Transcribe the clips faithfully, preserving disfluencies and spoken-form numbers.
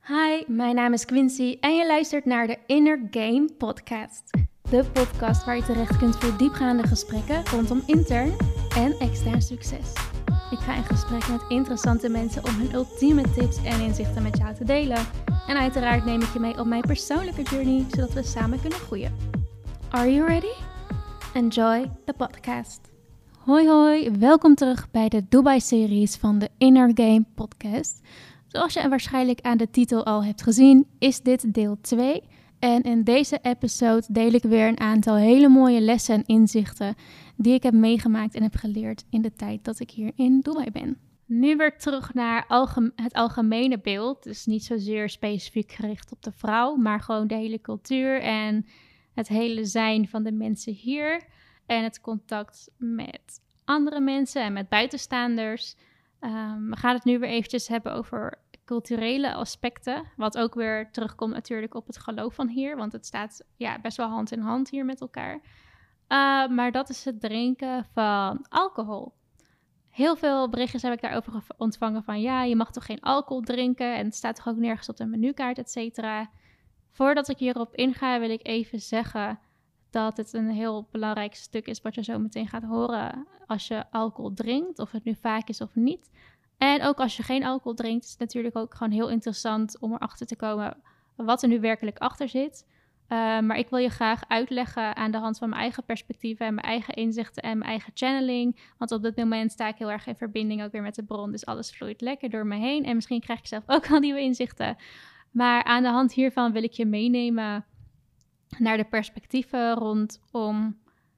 Hi, mijn naam is Quincy en je luistert naar de Inner Game podcast. De podcast waar je terecht kunt voor diepgaande gesprekken rondom intern en extern succes. Ik ga in gesprek met interessante mensen om hun ultieme tips en inzichten met jou te delen. En uiteraard neem ik je mee op mijn persoonlijke journey, zodat we samen kunnen groeien. Are you ready? Enjoy the podcast. Hoi hoi, welkom terug bij de Dubai-series van de Inner Game podcast. Zoals je waarschijnlijk aan de titel al hebt gezien, is dit deel twee. En in deze episode deel ik weer een aantal hele mooie lessen en inzichten die ik heb meegemaakt en heb geleerd in de tijd dat ik hier in Dubai ben. Nu weer terug naar alge- het algemene beeld. Dus niet zozeer specifiek gericht op de vrouw, maar gewoon de hele cultuur en het hele zijn van de mensen hier. En het contact met andere mensen en met buitenstaanders. Um, we gaan het nu weer eventjes hebben over culturele aspecten. Wat ook weer terugkomt natuurlijk op het geloof van hier. Want het staat ja, best wel hand in hand hier met elkaar. Uh, maar dat is het drinken van alcohol. Heel veel berichtjes heb ik daarover ontvangen van ja, je mag toch geen alcohol drinken. En het staat toch ook nergens op de menukaart, et cetera. Voordat ik hierop inga wil ik even zeggen dat het een heel belangrijk stuk is wat je zo meteen gaat horen als je alcohol drinkt, of het nu vaak is of niet. En ook als je geen alcohol drinkt, is het natuurlijk ook gewoon heel interessant om erachter te komen wat er nu werkelijk achter zit. Uh, maar ik wil je graag uitleggen aan de hand van mijn eigen perspectieven en mijn eigen inzichten en mijn eigen channeling. Want op dit moment sta ik heel erg in verbinding ook weer met de bron, dus alles vloeit lekker door me heen. En misschien krijg ik zelf ook al nieuwe inzichten. Maar aan de hand hiervan wil ik je meenemen naar de perspectieven rondom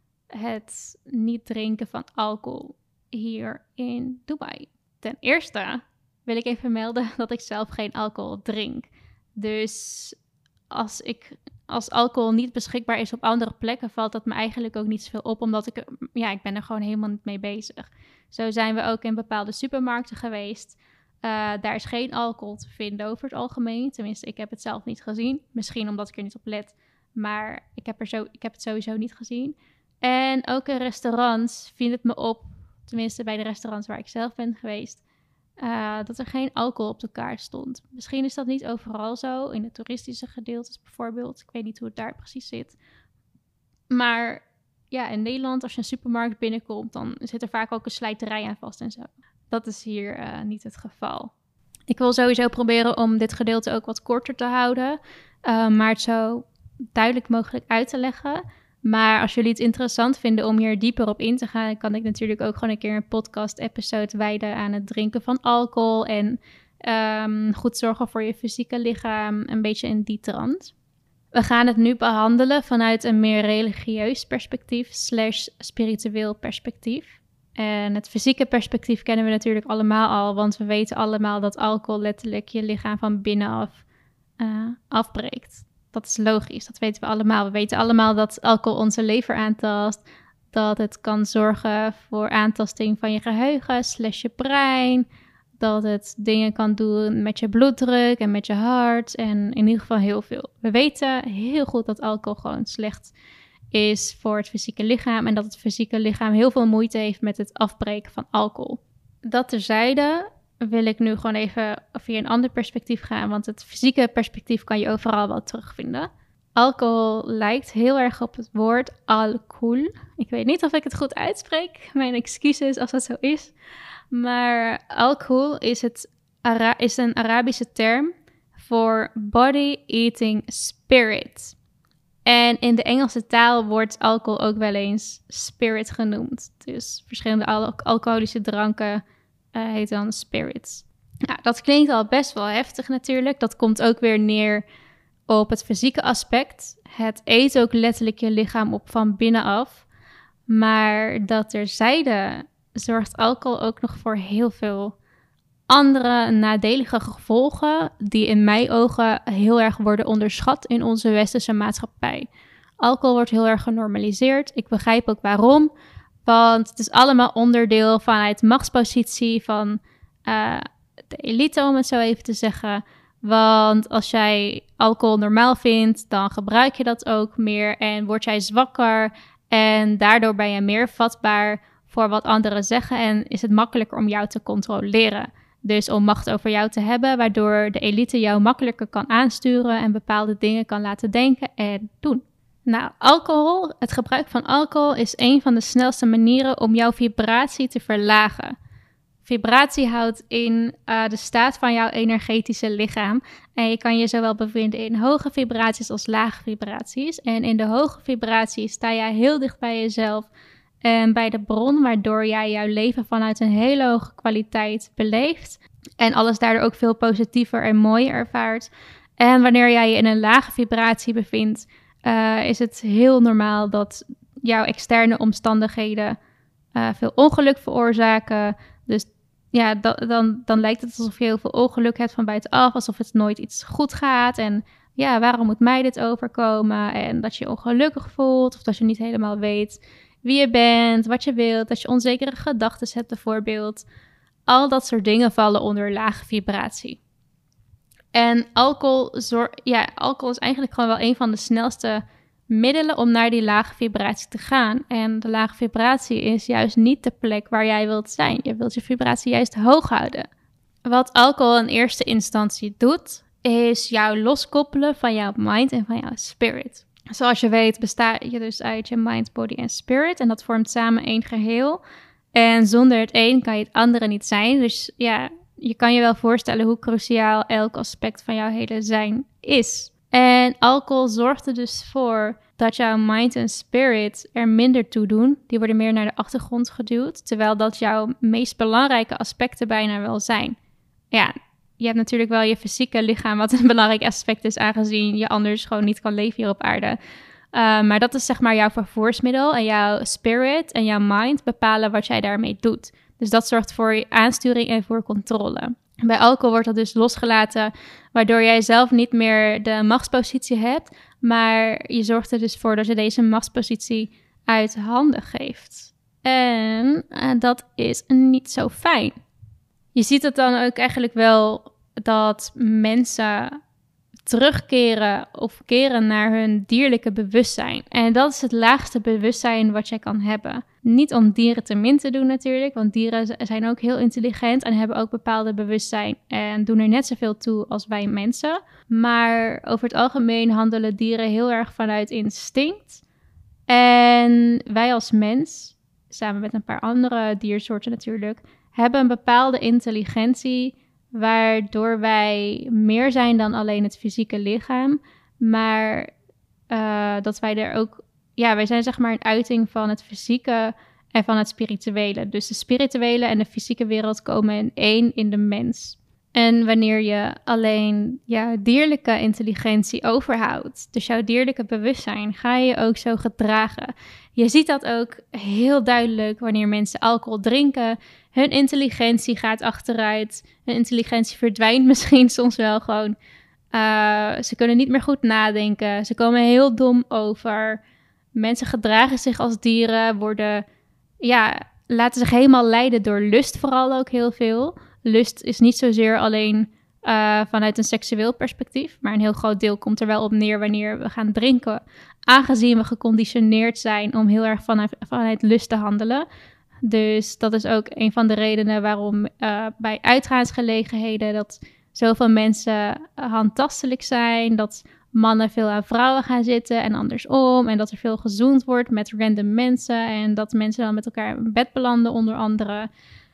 het niet drinken van alcohol hier in Dubai. Ten eerste wil ik even melden dat ik zelf geen alcohol drink. Dus als, ik, als alcohol niet beschikbaar is op andere plekken, valt dat me eigenlijk ook niet zoveel op, omdat ik, ja, ik ben er gewoon helemaal niet mee bezig. Zo zijn we ook in bepaalde supermarkten geweest. Uh, daar is geen alcohol te vinden over het algemeen. Tenminste, ik heb het zelf niet gezien. Misschien omdat ik er niet op let. Maar ik heb, er zo, ik heb het sowieso niet gezien. En ook in restaurants viel het me op, tenminste bij de restaurants waar ik zelf ben geweest, uh, dat er geen alcohol op de kaart stond. Misschien is dat niet overal zo, in de toeristische gedeeltes bijvoorbeeld. Ik weet niet hoe het daar precies zit. Maar ja, in Nederland, als je een supermarkt binnenkomt, dan zit er vaak ook een slijterij aan vast en zo. Dat is hier uh, niet het geval. Ik wil sowieso proberen om dit gedeelte ook wat korter te houden, uh, maar het zo duidelijk mogelijk uit te leggen. Maar als jullie het interessant vinden om hier dieper op in te gaan, kan ik natuurlijk ook gewoon een keer een podcast-episode wijden aan het drinken van alcohol en um, goed zorgen voor je fysieke lichaam, een beetje in die trant. We gaan het nu behandelen vanuit een meer religieus perspectief slash spiritueel perspectief. En het fysieke perspectief kennen we natuurlijk allemaal al, want we weten allemaal dat alcohol letterlijk je lichaam van binnenaf uh, afbreekt. Dat is logisch, dat weten we allemaal. We weten allemaal dat alcohol onze lever aantast, dat het kan zorgen voor aantasting van je geheugen slash je brein, dat het dingen kan doen met je bloeddruk en met je hart en in ieder geval heel veel. We weten heel goed dat alcohol gewoon slecht is voor het fysieke lichaam en dat het fysieke lichaam heel veel moeite heeft met het afbreken van alcohol. Dat terzijde wil ik nu gewoon even via een ander perspectief gaan, want het fysieke perspectief kan je overal wel terugvinden. Alcohol lijkt heel erg op het woord alcohol. Ik weet niet of ik het goed uitspreek, mijn excuses als dat zo is. Maar alcohol is, het Ara- is een Arabische term voor body eating spirit. En in de Engelse taal wordt alcohol ook wel eens spirit genoemd. Dus verschillende al- alcoholische dranken uh, heet dan spirits. Nou, dat klinkt al best wel heftig natuurlijk. Dat komt ook weer neer op het fysieke aspect. Het eet ook letterlijk je lichaam op van binnenaf. Maar dat terzijde zorgt alcohol ook nog voor heel veel andere nadelige gevolgen die in mijn ogen heel erg worden onderschat in onze westerse maatschappij. Alcohol wordt heel erg genormaliseerd. Ik begrijp ook waarom. Want het is allemaal onderdeel vanuit machtspositie van uh, de elite, om het zo even te zeggen. Want als jij alcohol normaal vindt, dan gebruik je dat ook meer en word jij zwakker. En daardoor ben je meer vatbaar voor wat anderen zeggen en is het makkelijker om jou te controleren. Dus om macht over jou te hebben, waardoor de elite jou makkelijker kan aansturen en bepaalde dingen kan laten denken en doen. Nou, alcohol, het gebruik van alcohol is een van de snelste manieren om jouw vibratie te verlagen. Vibratie houdt in uh, de staat van jouw energetische lichaam. En je kan je zowel bevinden in hoge vibraties als lage vibraties. En in de hoge vibraties sta jij heel dicht bij jezelf en bij de bron, waardoor jij jouw leven vanuit een hele hoge kwaliteit beleeft. En alles daardoor ook veel positiever en mooier ervaart. En wanneer jij je in een lage vibratie bevindt, uh, is het heel normaal dat jouw externe omstandigheden uh, veel ongeluk veroorzaken. Dus ja, da- dan, dan lijkt het alsof je heel veel ongeluk hebt van buitenaf, alsof het nooit iets goed gaat. En ja, waarom moet mij dit overkomen? En dat je je ongelukkig voelt, of dat je niet helemaal weet wie je bent, wat je wilt, dat je onzekere gedachten hebt bijvoorbeeld. Al dat soort dingen vallen onder lage vibratie. En alcohol, zor- ja, alcohol is eigenlijk gewoon wel een van de snelste middelen om naar die lage vibratie te gaan. En de lage vibratie is juist niet de plek waar jij wilt zijn. Je wilt je vibratie juist hoog houden. Wat alcohol in eerste instantie doet, is jou loskoppelen van jouw mind en van jouw spirit. Zoals je weet besta je dus uit je mind, body en spirit. En dat vormt samen één geheel. En zonder het een kan je het andere niet zijn. Dus ja, je kan je wel voorstellen hoe cruciaal elk aspect van jouw hele zijn is. En alcohol zorgt er dus voor dat jouw mind en spirit er minder toe doen. Die worden meer naar de achtergrond geduwd. Terwijl dat jouw meest belangrijke aspecten bijna wel zijn. Ja, je hebt natuurlijk wel je fysieke lichaam, wat een belangrijk aspect is, aangezien je anders gewoon niet kan leven hier op aarde. Uh, maar dat is zeg maar jouw vervoersmiddel en jouw spirit en jouw mind bepalen wat jij daarmee doet. Dus dat zorgt voor aansturing en voor controle. Bij alcohol wordt dat dus losgelaten, waardoor jij zelf niet meer de machtspositie hebt, maar je zorgt er dus voor dat je deze machtspositie uit handen geeft. En uh, dat is niet zo fijn. Je ziet het dan ook eigenlijk wel dat mensen terugkeren of keren naar hun dierlijke bewustzijn. En dat is het laagste bewustzijn wat jij kan hebben. Niet om dieren te min te doen natuurlijk, want dieren zijn ook heel intelligent en hebben ook bepaalde bewustzijn en doen er net zoveel toe als wij mensen. Maar over het algemeen handelen dieren heel erg vanuit instinct. En wij als mens, samen met een paar andere diersoorten natuurlijk, hebben een bepaalde intelligentie, waardoor wij meer zijn dan alleen het fysieke lichaam, maar uh, dat wij er ook, ja, wij zijn zeg maar een uiting van het fysieke en van het spirituele. Dus de spirituele en de fysieke wereld komen in één in de mens. En wanneer je alleen jouw dierlijke intelligentie overhoudt, dus jouw dierlijke bewustzijn, ga je je ook zo gedragen. Je ziet dat ook heel duidelijk wanneer mensen alcohol drinken. Hun intelligentie gaat achteruit. Hun intelligentie verdwijnt misschien soms wel gewoon. Uh, ze kunnen niet meer goed nadenken. Ze komen heel dom over. Mensen gedragen zich als dieren, worden, ja, laten zich helemaal leiden door lust vooral ook heel veel. Lust is niet zozeer alleen uh, vanuit een seksueel perspectief, maar een heel groot deel komt er wel op neer wanneer we gaan drinken. Aangezien we geconditioneerd zijn om heel erg vanuit, vanuit lust te handelen. Dus dat is ook een van de redenen waarom uh, bij uitgaansgelegenheden dat zoveel mensen handtastelijk zijn, dat mannen veel aan vrouwen gaan zitten en andersom. En dat er veel gezoend wordt met random mensen en dat mensen dan met elkaar in bed belanden onder andere.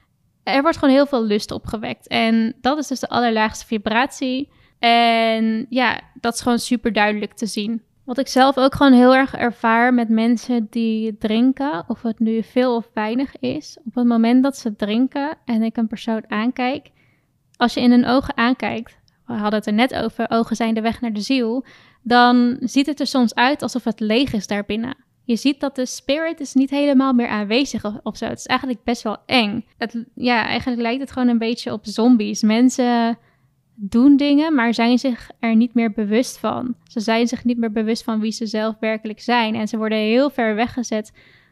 Er wordt gewoon heel veel lust opgewekt. En dat is dus de allerlaagste vibratie. En ja, dat is gewoon super duidelijk te zien. Wat ik zelf ook gewoon heel erg ervaar met mensen die drinken, of het nu veel of weinig is, op het moment dat ze drinken en ik een persoon aankijk, als je in hun ogen aankijkt, we hadden het er net over, ogen zijn de weg naar de ziel, dan ziet het er soms uit alsof het leeg is daarbinnen. Je ziet dat de spirit is niet helemaal meer aanwezig of, of zo. Het is eigenlijk best wel eng. Het, ja, eigenlijk lijkt het gewoon een beetje op zombies. Mensen doen dingen, maar zijn zich er niet meer bewust van. Ze zijn zich niet meer bewust van wie ze zelf werkelijk zijn. En ze worden heel ver weggezet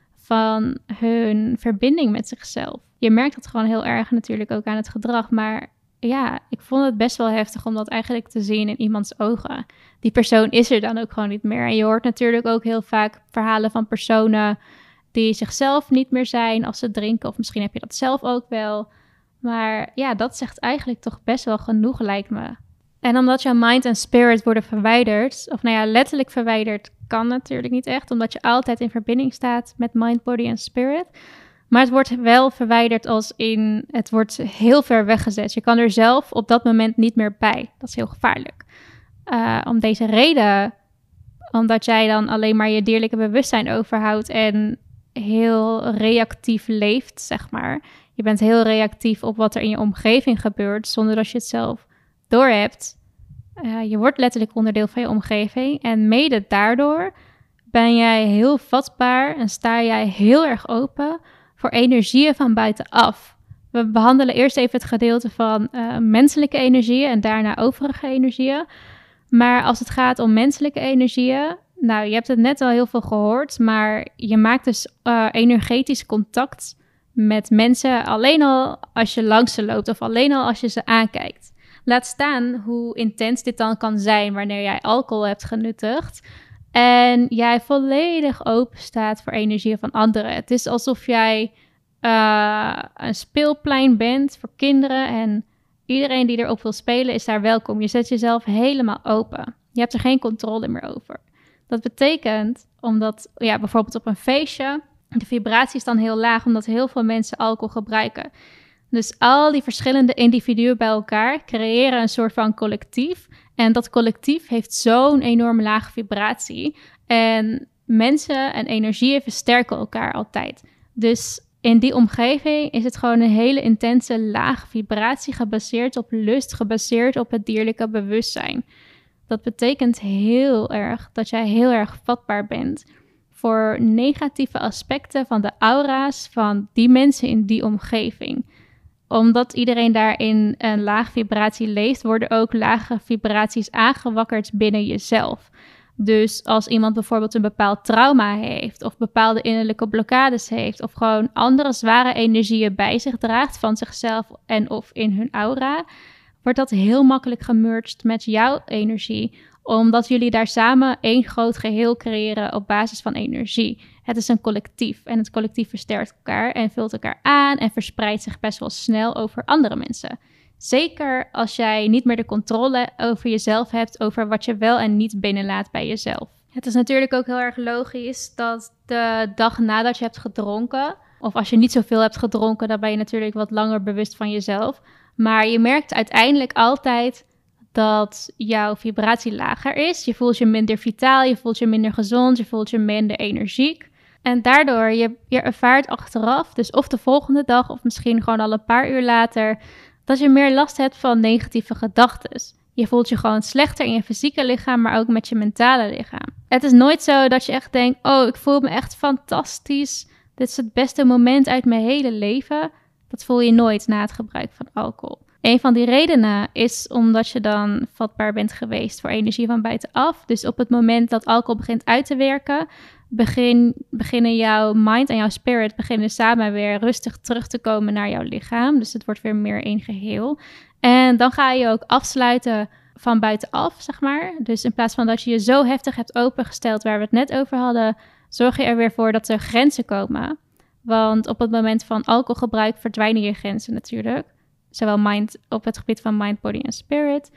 van hun verbinding met zichzelf. Je merkt dat gewoon heel erg natuurlijk ook aan het gedrag. Maar ja, ik vond het best wel heftig om dat eigenlijk te zien in iemands ogen. Die persoon is er dan ook gewoon niet meer. En je hoort natuurlijk ook heel vaak verhalen van personen die zichzelf niet meer zijn als ze drinken. Of misschien heb je dat zelf ook wel. Maar ja, dat zegt eigenlijk toch best wel genoeg, lijkt me. En omdat jouw mind en spirit worden verwijderd, of nou ja, letterlijk verwijderd kan natuurlijk niet echt, omdat je altijd in verbinding staat met mind, body en spirit. Maar het wordt wel verwijderd als in, het wordt heel ver weggezet. Je kan er zelf op dat moment niet meer bij. Dat is heel gevaarlijk. Uh, om deze reden, omdat jij dan alleen maar je dierlijke bewustzijn overhoudt en heel reactief leeft, zeg maar. Je bent heel reactief op wat er in je omgeving gebeurt, zonder dat je het zelf doorhebt. Uh, je wordt letterlijk onderdeel van je omgeving. En mede daardoor ben jij heel vatbaar en sta jij heel erg open voor energieën van buitenaf. We behandelen eerst even het gedeelte van uh, menselijke energieën en daarna overige energieën. Maar als het gaat om menselijke energieën, nou, je hebt het net al heel veel gehoord, maar je maakt dus uh, energetisch contact met mensen alleen al als je langs ze loopt of alleen al als je ze aankijkt. Laat staan hoe intens dit dan kan zijn wanneer jij alcohol hebt genuttigd en jij volledig open staat voor energieën van anderen. Het is alsof jij uh, een speelplein bent voor kinderen en iedereen die erop wil spelen is daar welkom. Je zet jezelf helemaal open. Je hebt er geen controle meer over. Dat betekent, omdat ja, bijvoorbeeld op een feestje, de vibratie is dan heel laag omdat heel veel mensen alcohol gebruiken. Dus al die verschillende individuen bij elkaar creëren een soort van collectief. En dat collectief heeft zo'n enorm lage vibratie. En mensen en energieën versterken elkaar altijd. Dus in die omgeving is het gewoon een hele intense lage vibratie gebaseerd op lust, gebaseerd op het dierlijke bewustzijn. Dat betekent heel erg dat jij heel erg vatbaar bent voor negatieve aspecten van de aura's van die mensen in die omgeving. Omdat iedereen daar in een laag vibratie leeft, worden ook lage vibraties aangewakkerd binnen jezelf. Dus als iemand bijvoorbeeld een bepaald trauma heeft of bepaalde innerlijke blokkades heeft of gewoon andere zware energieën bij zich draagt van zichzelf en of in hun aura, wordt dat heel makkelijk gemerged met jouw energie, omdat jullie daar samen één groot geheel creëren op basis van energie. Het is een collectief en het collectief versterkt elkaar en vult elkaar aan en verspreidt zich best wel snel over andere mensen. Zeker als jij niet meer de controle over jezelf hebt, over wat je wel en niet binnenlaat bij jezelf. Het is natuurlijk ook heel erg logisch dat de dag nadat je hebt gedronken, of als je niet zoveel hebt gedronken, dan ben je natuurlijk wat langer bewust van jezelf. Maar je merkt uiteindelijk altijd dat jouw vibratie lager is. Je voelt je minder vitaal, je voelt je minder gezond, je voelt je minder energiek. En daardoor, je, je ervaart achteraf, dus of de volgende dag of misschien gewoon al een paar uur later, dat je meer last hebt van negatieve gedachten. Je voelt je gewoon slechter in je fysieke lichaam, maar ook met je mentale lichaam. Het is nooit zo dat je echt denkt, oh, ik voel me echt fantastisch. Dit is het beste moment uit mijn hele leven. Dat voel je nooit na het gebruik van alcohol. Een van die redenen is omdat je dan vatbaar bent geweest voor energie van buitenaf. Dus op het moment dat alcohol begint uit te werken, begin, beginnen jouw mind en jouw spirit beginnen samen weer rustig terug te komen naar jouw lichaam. Dus het wordt weer meer één geheel. En dan ga je ook afsluiten van buitenaf, zeg maar. Dus in plaats van dat je je zo heftig hebt opengesteld waar we het net over hadden, zorg je er weer voor dat er grenzen komen. Want op het moment van alcoholgebruik verdwijnen je grenzen natuurlijk. Zowel mind, op het gebied van mind, body en spirit.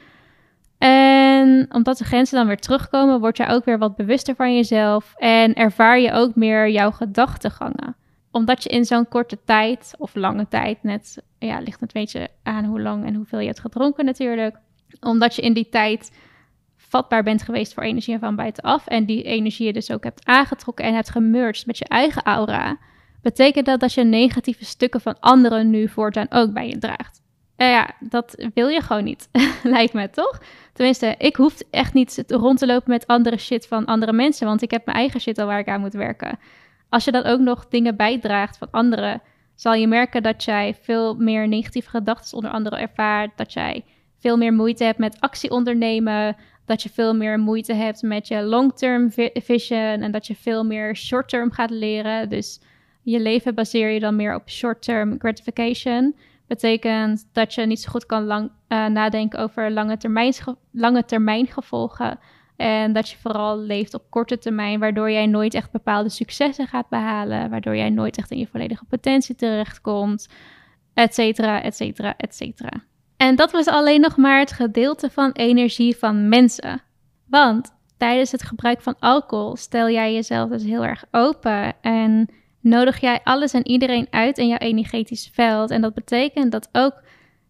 En omdat de grenzen dan weer terugkomen, word je ook weer wat bewuster van jezelf. En ervaar je ook meer jouw gedachtegangen. Omdat je in zo'n korte tijd, of lange tijd, net, ja, ligt het een beetje aan hoe lang en hoeveel je hebt gedronken natuurlijk. Omdat je in die tijd vatbaar bent geweest voor energieën van buitenaf. En die energieën dus ook hebt aangetrokken en hebt gemerged met je eigen aura. Betekent dat dat je negatieve stukken van anderen nu voortaan ook bij je draagt. Uh, ja, dat wil je gewoon niet, lijkt me, toch? Tenminste, ik hoef echt niet rond te lopen met andere shit van andere mensen, want ik heb mijn eigen shit al waar ik aan moet werken. Als je dan ook nog dingen bijdraagt van anderen, zal je merken dat jij veel meer negatieve gedachten onder anderen ervaart, dat jij veel meer moeite hebt met actie ondernemen, dat je veel meer moeite hebt met je long-term vision en dat je veel meer short-term gaat leren. Dus je leven baseer je dan meer op short-term gratification. Betekent dat je niet zo goed kan lang, uh, nadenken over lange termijn, lange termijn gevolgen. En dat je vooral leeft op korte termijn, waardoor jij nooit echt bepaalde successen gaat behalen. Waardoor jij nooit echt in je volledige potentie terechtkomt. et cetera, et cetera, et cetera. En dat was alleen nog maar het gedeelte van energie van mensen. Want tijdens het gebruik van alcohol stel jij jezelf dus heel erg open en nodig jij alles en iedereen uit in jouw energetisch veld. En dat betekent dat ook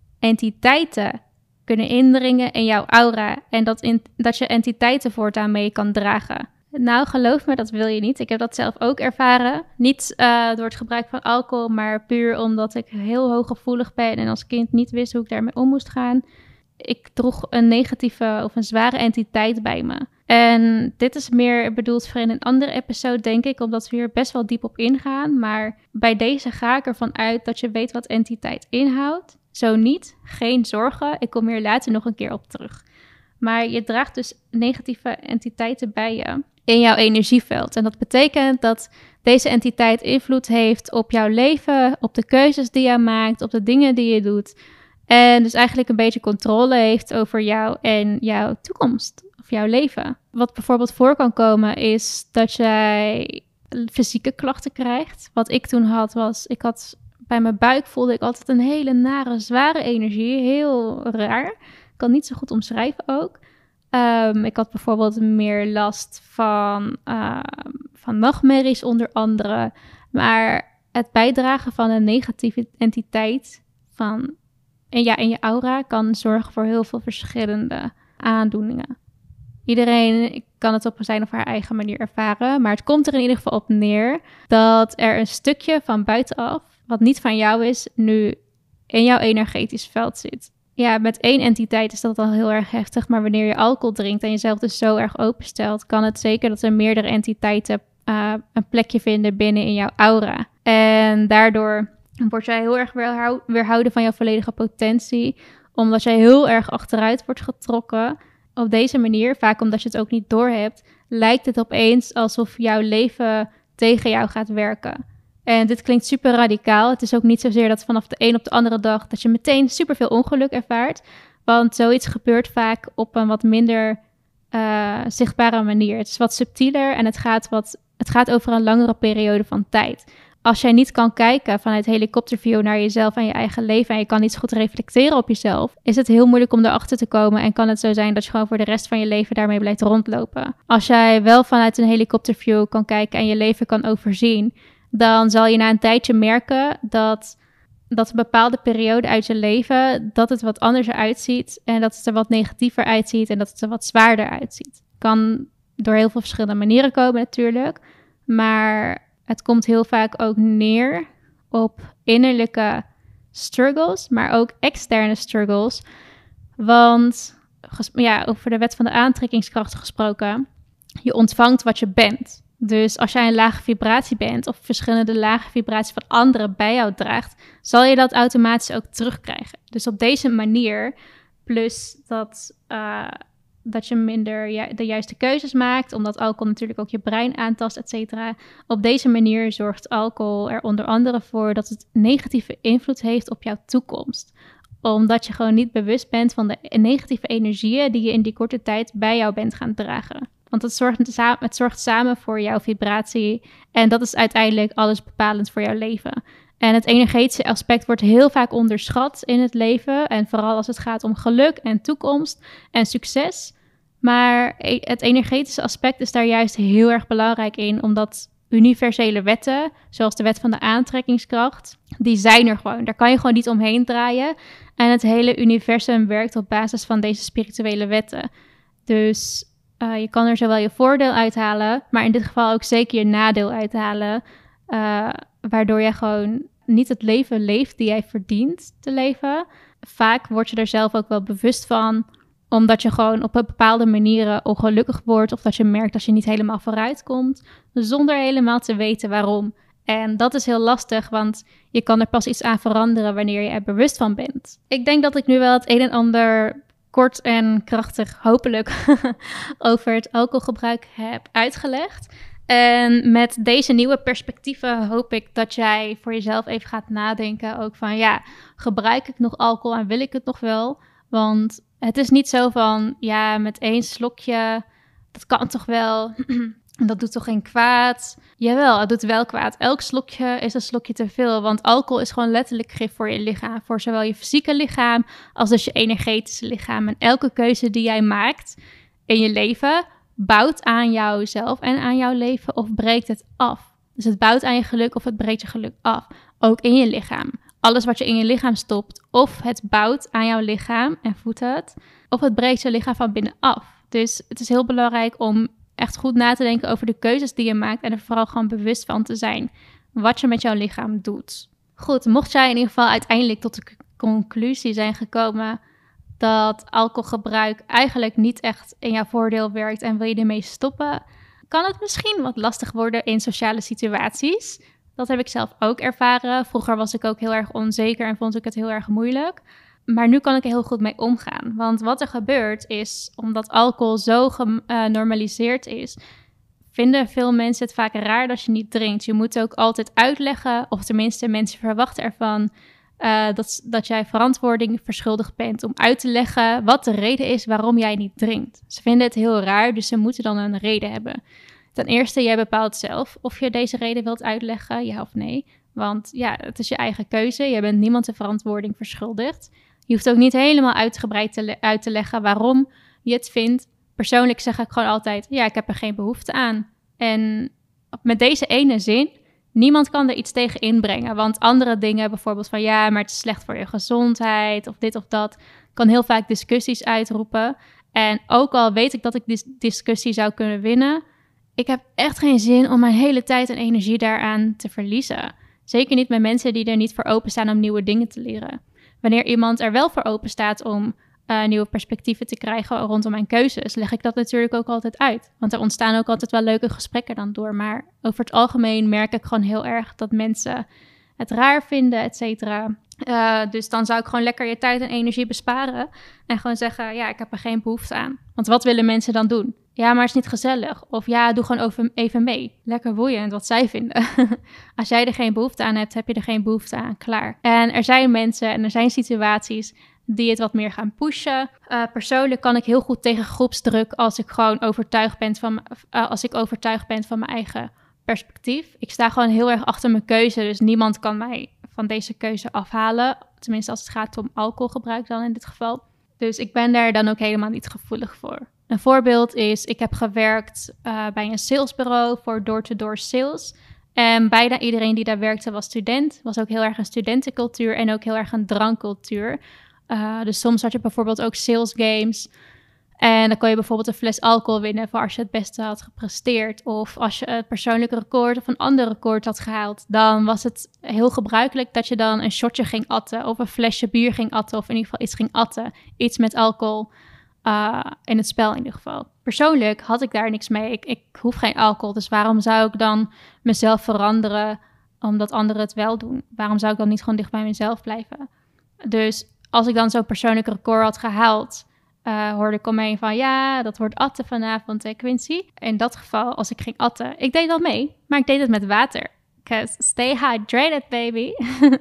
entiteiten kunnen indringen in jouw aura en dat, in, dat je entiteiten voortaan mee kan dragen. Nou, geloof me, dat wil je niet. Ik heb dat zelf ook ervaren. Niet uh, door het gebruik van alcohol, maar puur omdat ik heel hooggevoelig ben en als kind niet wist hoe ik daarmee om moest gaan. Ik droeg een negatieve of een zware entiteit bij me. En dit is meer bedoeld voor in een andere episode, denk ik, omdat we hier best wel diep op ingaan. Maar bij deze ga ik ervan uit dat je weet wat entiteit inhoudt. Zo niet, geen zorgen. Ik kom hier later nog een keer op terug. Maar je draagt dus negatieve entiteiten bij je in jouw energieveld. En dat betekent dat deze entiteit invloed heeft op jouw leven, op de keuzes die je maakt, op de dingen die je doet. En dus eigenlijk een beetje controle heeft over jou en jouw toekomst of jouw leven. Wat bijvoorbeeld voor kan komen is dat jij fysieke klachten krijgt. Wat ik toen had was, ik had bij mijn buik voelde ik altijd een hele nare, zware energie. Heel raar. Ik kan niet zo goed omschrijven ook. Um, ik had bijvoorbeeld meer last van, uh, van nachtmerries onder andere. Maar het bijdragen van een negatieve entiteit van, en ja, in je aura kan zorgen voor heel veel verschillende aandoeningen. Iedereen kan het op zijn of haar eigen manier ervaren. Maar het komt er in ieder geval op neer dat er een stukje van buitenaf, wat niet van jou is, nu in jouw energetisch veld zit. Ja, met één entiteit is dat al heel erg heftig. Maar wanneer je alcohol drinkt en jezelf dus zo erg openstelt, kan het zeker dat er meerdere entiteiten uh, een plekje vinden binnen in jouw aura. En daardoor word jij heel erg weerhou- weerhouden van jouw volledige potentie. Omdat jij heel erg achteruit wordt getrokken. Op deze manier, vaak omdat je het ook niet doorhebt, lijkt het opeens alsof jouw leven tegen jou gaat werken. En dit klinkt super radicaal. Het is ook niet zozeer dat vanaf de een op de andere dag dat je meteen superveel ongeluk ervaart. Want zoiets gebeurt vaak op een wat minder uh, zichtbare manier. Het is wat subtieler en het gaat, wat, het gaat over een langere periode van tijd. Als jij niet kan kijken vanuit helikopterview naar jezelf en je eigen leven en je kan niet zo goed reflecteren op jezelf, is het heel moeilijk om erachter te komen en kan het zo zijn dat je gewoon voor de rest van je leven daarmee blijft rondlopen. Als jij wel vanuit een helikopterview kan kijken en je leven kan overzien, dan zal je na een tijdje merken dat, dat een bepaalde periode uit je leven, dat het wat anders eruit ziet en dat het er wat negatiever uitziet en dat het er wat zwaarder uitziet. Kan door heel veel verschillende manieren komen natuurlijk, maar het komt heel vaak ook neer op innerlijke struggles, maar ook externe struggles. Want, ja, over de wet van de aantrekkingskracht gesproken, je ontvangt wat je bent. Dus als jij een lage vibratie bent of verschillende lage vibraties van anderen bij jou draagt, zal je dat automatisch ook terugkrijgen. Dus op deze manier, plus dat, uh, dat je minder ju- de juiste keuzes maakt, omdat alcohol natuurlijk ook je brein aantast, et cetera. Op deze manier zorgt alcohol er onder andere voor dat het negatieve invloed heeft op jouw toekomst. Omdat je gewoon niet bewust bent van de negatieve energieën die je in die korte tijd bij jou bent gaan dragen. Want het zorgt, het zorgt samen voor jouw vibratie en dat is uiteindelijk alles bepalend voor jouw leven. En het energetische aspect wordt heel vaak onderschat in het leven. En vooral als het gaat om geluk en toekomst en succes. Maar het energetische aspect is daar juist heel erg belangrijk in. Omdat universele wetten, zoals de wet van de aantrekkingskracht, die zijn er gewoon. Daar kan je gewoon niet omheen draaien. En het hele universum werkt op basis van deze spirituele wetten. Dus uh, je kan er zowel je voordeel uithalen, maar in dit geval ook zeker je nadeel uithalen. Uh, waardoor je gewoon niet het leven leeft die jij verdient te leven. Vaak word je er zelf ook wel bewust van, omdat je gewoon op een bepaalde manieren ongelukkig wordt of dat je merkt dat je niet helemaal vooruit komt, zonder helemaal te weten waarom. En dat is heel lastig, want je kan er pas iets aan veranderen wanneer je er bewust van bent. Ik denk dat ik nu wel het een en ander kort en krachtig, hopelijk, over het alcoholgebruik heb uitgelegd. En met deze nieuwe perspectieven hoop ik dat jij voor jezelf even gaat nadenken ook van, ja, gebruik ik nog alcohol en wil ik het nog wel? Want het is niet zo van, ja, met één slokje, dat kan toch wel. Dat doet toch geen kwaad? Jawel, het doet wel kwaad. Elk slokje is een slokje te veel. Want alcohol is gewoon letterlijk gif voor je lichaam. Voor zowel je fysieke lichaam als dus je energetische lichaam. En elke keuze die jij maakt in je leven bouwt aan jouzelf en aan jouw leven of breekt het af. Dus het bouwt aan je geluk of het breekt je geluk af. Ook in je lichaam. Alles wat je in je lichaam stopt, of het bouwt aan jouw lichaam en voedt het, of het breekt je lichaam van binnen af. Dus het is heel belangrijk om echt goed na te denken over de keuzes die je maakt en er vooral gewoon bewust van te zijn wat je met jouw lichaam doet. Goed, mocht jij in ieder geval uiteindelijk tot de c- conclusie zijn gekomen dat alcoholgebruik eigenlijk niet echt in jouw voordeel werkt en wil je ermee stoppen, kan het misschien wat lastig worden in sociale situaties. Dat heb ik zelf ook ervaren. Vroeger was ik ook heel erg onzeker en vond ik het heel erg moeilijk. Maar nu kan ik er heel goed mee omgaan. Want wat er gebeurt is, omdat alcohol zo genormaliseerd is, vinden veel mensen het vaak raar dat je niet drinkt. Je moet ook altijd uitleggen, of tenminste mensen verwachten ervan, uh, dat, dat jij verantwoording verschuldigd bent om uit te leggen wat de reden is waarom jij niet drinkt. Ze vinden het heel raar, dus ze moeten dan een reden hebben. Ten eerste, jij bepaalt zelf of je deze reden wilt uitleggen, ja of nee. Want ja, het is je eigen keuze. Je bent niemand de verantwoording verschuldigd. Je hoeft ook niet helemaal uitgebreid te le- uit te leggen waarom je het vindt. Persoonlijk zeg ik gewoon altijd, ja, ik heb er geen behoefte aan. En met deze ene zin, niemand kan er iets tegen inbrengen. Want andere dingen, bijvoorbeeld van ja, maar het is slecht voor je gezondheid of dit of dat, kan heel vaak discussies uitroepen. En ook al weet ik dat ik die discussie zou kunnen winnen, ik heb echt geen zin om mijn hele tijd en energie daaraan te verliezen. Zeker niet met mensen die er niet voor openstaan om nieuwe dingen te leren. Wanneer iemand er wel voor open staat om uh, nieuwe perspectieven te krijgen rondom mijn keuzes, leg ik dat natuurlijk ook altijd uit. Want er ontstaan ook altijd wel leuke gesprekken dan door. Maar over het algemeen merk ik gewoon heel erg dat mensen het raar vinden, et cetera. Uh, dus dan zou ik gewoon lekker je tijd en energie besparen en gewoon zeggen, ja, ik heb er geen behoefte aan. Want wat willen mensen dan doen? Ja, maar het is niet gezellig. Of ja, doe gewoon over, even mee. Lekker boeiend wat zij vinden. Als jij er geen behoefte aan hebt, heb je er geen behoefte aan. Klaar. En er zijn mensen en er zijn situaties die het wat meer gaan pushen. Uh, persoonlijk kan ik heel goed tegen groepsdruk als ik gewoon overtuigd ben van, uh, als ik overtuigd ben van mijn eigen perspectief. Ik sta gewoon heel erg achter mijn keuze. Dus niemand kan mij van deze keuze afhalen. Tenminste als het gaat om alcoholgebruik dan in dit geval. Dus ik ben daar dan ook helemaal niet gevoelig voor. Een voorbeeld is, ik heb gewerkt uh, bij een salesbureau voor door-to-door sales. En bijna iedereen die daar werkte was student. Was ook heel erg een studentencultuur en ook heel erg een drankcultuur. Uh, dus soms had je bijvoorbeeld ook sales games. En dan kon je bijvoorbeeld een fles alcohol winnen voor als je het beste had gepresteerd. Of als je een persoonlijk record of een ander record had gehaald. Dan was het heel gebruikelijk dat je dan een shotje ging atten. Of een flesje bier ging atten. Of in ieder geval iets ging atten. Iets met alcohol. Uh, in het spel in ieder geval. Persoonlijk had ik daar niks mee. Ik, ik hoef geen alcohol. Dus waarom zou ik dan mezelf veranderen omdat anderen het wel doen? Waarom zou ik dan niet gewoon dicht bij mezelf blijven? Dus als ik dan zo'n persoonlijk record had gehaald, Uh, hoorde ik omheen van, ja, dat wordt atten vanavond, hè, Quincy. In dat geval, als ik ging atten, ik deed wel mee, maar ik deed het met water. Because stay hydrated, baby.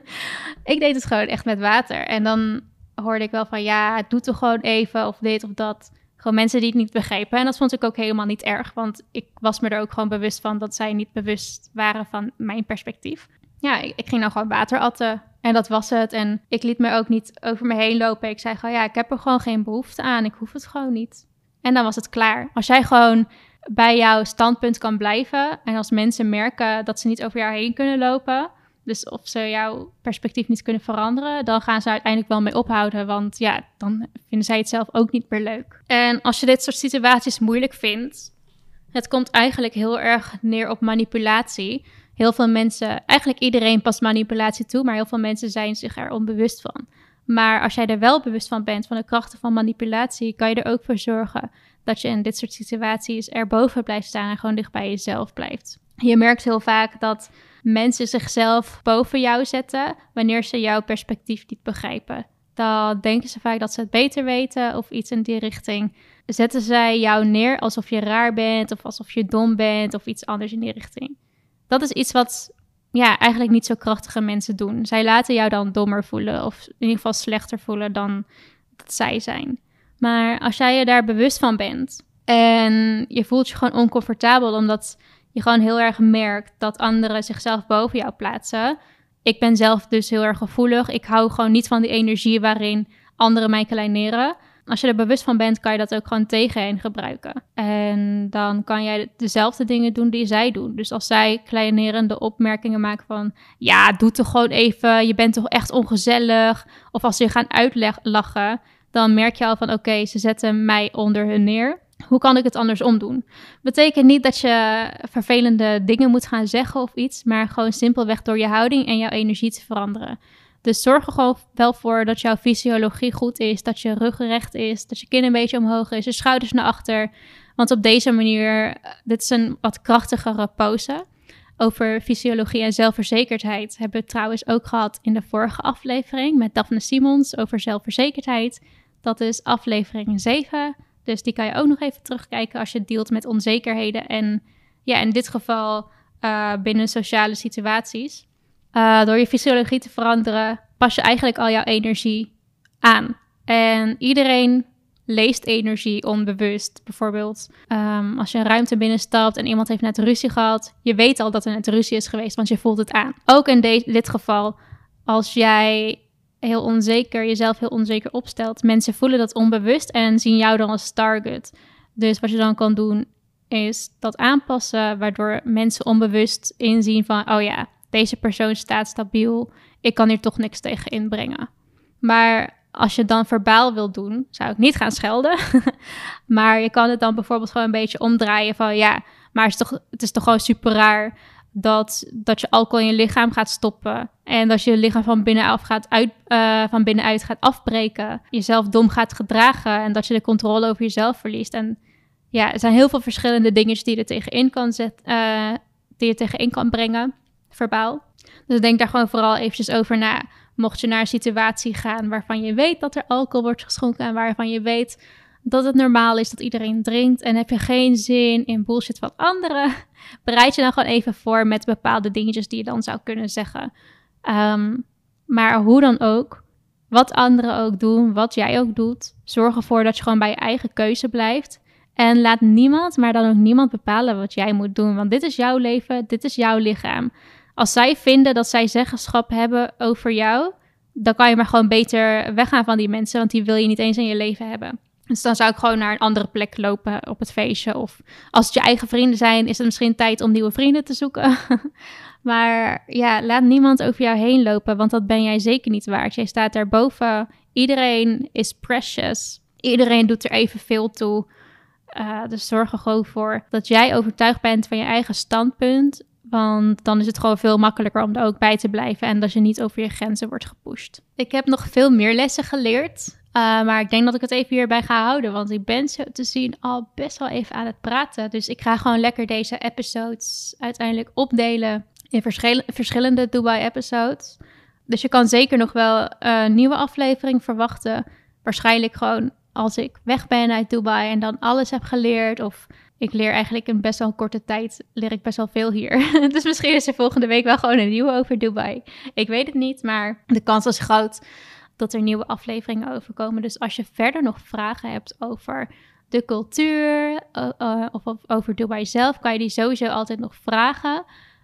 Ik deed het gewoon echt met water. En dan hoorde ik wel van, ja, doe toch gewoon even of dit of dat. Gewoon mensen die het niet begrepen. En dat vond ik ook helemaal niet erg, want ik was me er ook gewoon bewust van dat zij niet bewust waren van mijn perspectief. Ja, ik, ik ging dan gewoon water atten. En dat was het. En ik liet me ook niet over me heen lopen. Ik zei gewoon, ja, ik heb er gewoon geen behoefte aan. Ik hoef het gewoon niet. En dan was het klaar. Als jij gewoon bij jouw standpunt kan blijven. En als mensen merken dat ze niet over jou heen kunnen lopen. Dus of ze jouw perspectief niet kunnen veranderen. Dan gaan ze uiteindelijk wel mee ophouden. Want ja, dan vinden zij het zelf ook niet meer leuk. En als je dit soort situaties moeilijk vindt. Het komt eigenlijk heel erg neer op manipulatie. Heel veel mensen, eigenlijk iedereen past manipulatie toe, maar heel veel mensen zijn zich er onbewust van. Maar als jij er wel bewust van bent, van de krachten van manipulatie, kan je er ook voor zorgen dat je in dit soort situaties erboven blijft staan en gewoon dicht bij jezelf blijft. Je merkt heel vaak dat mensen zichzelf boven jou zetten wanneer ze jouw perspectief niet begrijpen. Dan denken ze vaak dat ze het beter weten of iets in die richting. Zetten zij jou neer alsof je raar bent of alsof je dom bent of iets anders in die richting. Dat is iets wat ja, eigenlijk niet zo krachtige mensen doen. Zij laten jou dan dommer voelen of in ieder geval slechter voelen dan dat zij zijn. Maar als jij je daar bewust van bent En je voelt je gewoon oncomfortabel omdat je gewoon heel erg merkt dat anderen zichzelf boven jou plaatsen. Ik ben zelf dus heel erg gevoelig. Ik hou gewoon niet van die energie waarin anderen mij kleineren. Als je er bewust van bent, kan je dat ook gewoon tegen hen gebruiken. En dan kan jij dezelfde dingen doen die zij doen. Dus als zij kleinerende opmerkingen maken van... ja, doe toch gewoon even, je bent toch echt ongezellig. Of als ze je gaan uitlachen, dan merk je al van... oké, okay, ze zetten mij onder hun neer. Hoe kan ik het andersom doen? Betekent niet dat je vervelende dingen moet gaan zeggen of iets... maar gewoon simpelweg door je houding en jouw energie te veranderen. Dus zorg er gewoon wel voor dat jouw fysiologie goed is, dat je rug recht is, dat je kin een beetje omhoog is, je schouders naar achter. Want op deze manier, dit is een wat krachtigere pose. Over fysiologie en zelfverzekerdheid hebben we het trouwens ook gehad in de vorige aflevering met Daphne Simons over zelfverzekerdheid. Dat is aflevering zeven, dus die kan je ook nog even terugkijken als je dealt met onzekerheden. En ja, in dit geval uh, binnen sociale situaties. Uh, door je fysiologie te veranderen, pas je eigenlijk al jouw energie aan. En iedereen leest energie onbewust. Bijvoorbeeld um, als je een ruimte binnenstapt en iemand heeft net ruzie gehad. Je weet al dat er net ruzie is geweest, want je voelt het aan. Ook in de- dit geval, als jij heel onzeker, jezelf heel onzeker opstelt. Mensen voelen dat onbewust en zien jou dan als target. Dus wat je dan kan doen, is dat aanpassen, waardoor mensen onbewust inzien van, oh ja, deze persoon staat stabiel, ik kan hier toch niks tegen inbrengen. Maar als je het dan verbaal wil doen, zou ik niet gaan schelden. Maar je kan het dan bijvoorbeeld gewoon een beetje omdraaien van, ja, maar het is toch, het is toch gewoon super raar dat, dat je alcohol in je lichaam gaat stoppen. En dat je je lichaam van binnenuit gaat, uit, uh, van binnenuit gaat afbreken. Jezelf dom gaat gedragen en dat je de controle over jezelf verliest. En ja, er zijn heel veel verschillende dingetjes die je er tegenin kan, zet, uh, die je tegenin kan brengen. Verbaal. Dus denk daar gewoon vooral eventjes over na. Mocht je naar een situatie gaan waarvan je weet dat er alcohol wordt geschonken en waarvan je weet dat het normaal is dat iedereen drinkt en heb je geen zin in bullshit van anderen, bereid je dan gewoon even voor met bepaalde dingetjes die je dan zou kunnen zeggen. Um, maar hoe dan ook, wat anderen ook doen, wat jij ook doet, zorg ervoor dat je gewoon bij je eigen keuze blijft. En laat niemand, maar dan ook niemand bepalen wat jij moet doen. Want dit is jouw leven, dit is jouw lichaam. Als zij vinden dat zij zeggenschap hebben over jou, dan kan je maar gewoon beter weggaan van die mensen, want die wil je niet eens in je leven hebben. Dus dan zou ik gewoon naar een andere plek lopen op het feestje. Of als het je eigen vrienden zijn, is het misschien tijd om nieuwe vrienden te zoeken. Maar ja, laat niemand over jou heen lopen, want dat ben jij zeker niet waard. Jij staat daarboven. Iedereen is precious. Iedereen doet er evenveel toe. Uh, dus zorg er gewoon voor dat jij overtuigd bent van je eigen standpunt. Want dan is het gewoon veel makkelijker om er ook bij te blijven en dat je niet over je grenzen wordt gepusht. Ik heb nog veel meer lessen geleerd, uh, maar ik denk dat ik het even hierbij ga houden. Want ik ben zo te zien al best wel even aan het praten. Dus ik ga gewoon lekker deze episodes uiteindelijk opdelen in verschil- verschillende Dubai-episodes. Dus je kan zeker nog wel een nieuwe aflevering verwachten. Waarschijnlijk gewoon als ik weg ben uit Dubai en dan alles heb geleerd. Of ik leer eigenlijk in best wel een korte tijd, leer ik best wel veel hier. Dus misschien is er volgende week wel gewoon een nieuwe over Dubai. Ik weet het niet, maar de kans is groot dat er nieuwe afleveringen over komen. Dus als je verder nog vragen hebt over de cultuur uh, uh, of, of over Dubai zelf, kan je die sowieso altijd nog vragen.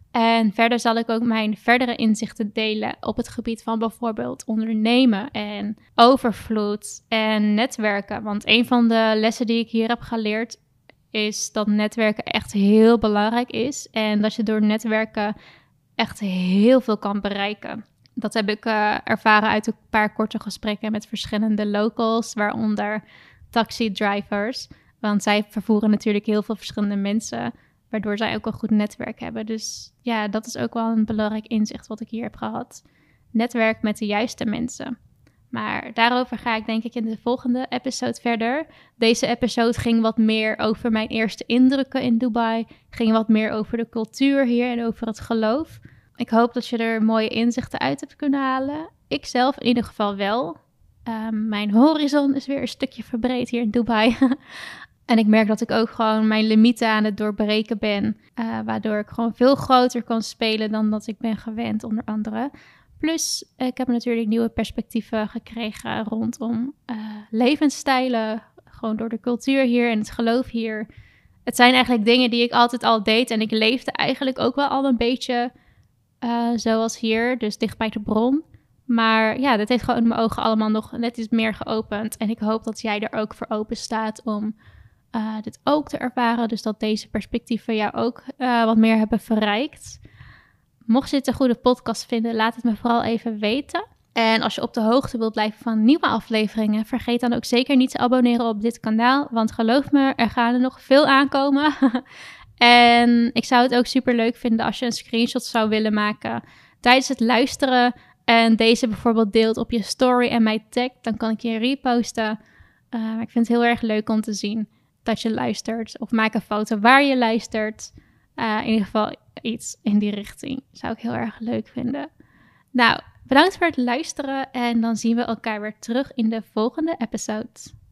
En verder zal ik ook mijn verdere inzichten delen op het gebied van bijvoorbeeld ondernemen en overvloed en netwerken. Want een van de lessen die ik hier heb geleerd is dat netwerken echt heel belangrijk is. En dat je door netwerken echt heel veel kan bereiken. Dat heb ik uh, ervaren uit een paar korte gesprekken met verschillende locals, waaronder taxi-drivers. Want zij vervoeren natuurlijk heel veel verschillende mensen, waardoor zij ook een goed netwerk hebben. Dus ja, dat is ook wel een belangrijk inzicht wat ik hier heb gehad. Netwerk met de juiste mensen. Maar daarover ga ik denk ik in de volgende episode verder. Deze episode ging wat meer over mijn eerste indrukken in Dubai. Ging wat meer over de cultuur hier en over het geloof. Ik hoop dat je er mooie inzichten uit hebt kunnen halen. Ik zelf in ieder geval wel. Um, mijn horizon is weer een stukje verbreed hier in Dubai. En ik merk dat ik ook gewoon mijn limieten aan het doorbreken ben. Uh, waardoor ik gewoon veel groter kan spelen dan dat ik ben gewend, onder andere. Plus, ik heb natuurlijk nieuwe perspectieven gekregen rondom uh, levensstijlen. gewoon door de cultuur hier en het geloof hier. Het zijn eigenlijk dingen die ik altijd al deed. En ik leefde eigenlijk ook wel al een beetje uh, zoals hier. Dus dicht bij de bron. Maar ja, dit heeft gewoon mijn ogen allemaal nog net iets meer geopend. En ik hoop dat jij er ook voor open staat om uh, dit ook te ervaren. Dus dat deze perspectieven jou ook uh, wat meer hebben verrijkt. Mocht je dit een goede podcast vinden, laat het me vooral even weten. En als je op de hoogte wilt blijven van nieuwe afleveringen, vergeet dan ook zeker niet te abonneren op dit kanaal. Want geloof me, er gaan er nog veel aankomen. En ik zou het ook super leuk vinden als je een screenshot zou willen maken tijdens het luisteren. En deze bijvoorbeeld deelt op je story en mij tagt. Dan kan ik je reposten. Uh, ik vind het heel erg leuk om te zien dat je luistert. Of maak een foto waar je luistert. Uh, in ieder geval iets in die richting. Zou ik heel erg leuk vinden. Nou, bedankt voor het luisteren. En dan zien we elkaar weer terug in de volgende episode.